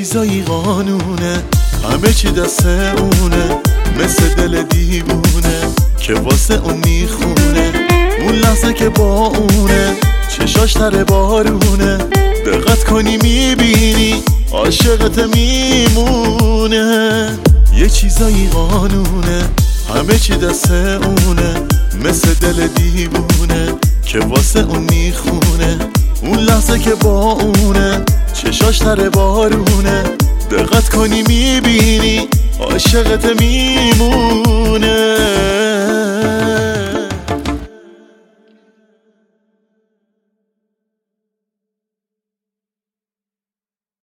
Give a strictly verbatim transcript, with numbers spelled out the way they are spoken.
چیزایی قانونه، همه چی دست اونه، مثل دل دیوونه که واسه اون میخونه. اون لحظه که با اونه چشاش تر بارونه، دقت کنی میبینی عاشقت میمونه. یه چیزایی قانونه، همه چی دست اونه، مثل دل دیوونه که واسه اون میخونه. اون لحظه که با اونه چشاش تر بارونه، دقت کنی میبینی عاشقت میمونه.